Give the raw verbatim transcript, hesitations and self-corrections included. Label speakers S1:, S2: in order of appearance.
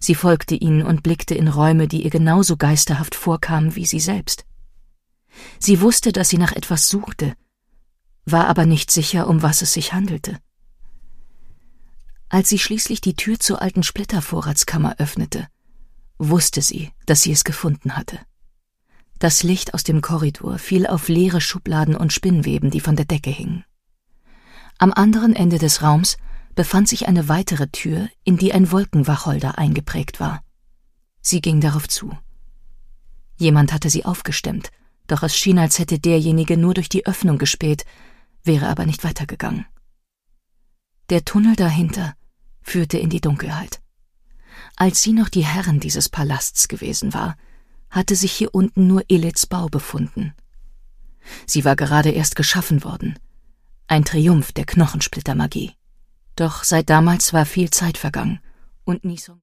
S1: Sie folgte ihnen und blickte in Räume, die ihr genauso geisterhaft vorkamen wie sie selbst. Sie wusste, dass sie nach etwas suchte, war aber nicht sicher, um was es sich handelte. Als sie schließlich die Tür zur alten Splittervorratskammer öffnete, wusste sie, dass sie es gefunden hatte. Das Licht aus dem Korridor fiel auf leere Schubladen und Spinnweben, die von der Decke hingen. Am anderen Ende des Raums befand sich eine weitere Tür, in die ein Wolkenwacholder eingeprägt war. Sie ging darauf zu. Jemand hatte sie aufgestemmt, doch es schien, als hätte derjenige nur durch die Öffnung gespäht, wäre aber nicht weitergegangen. Der Tunnel dahinter führte in die Dunkelheit. Als sie noch die Herrin dieses Palasts gewesen war, hatte sich hier unten nur Illiths Bau befunden. Sie war gerade erst geschaffen worden. Ein Triumph der Knochensplittermagie. Doch seit damals war viel Zeit vergangen und Nisung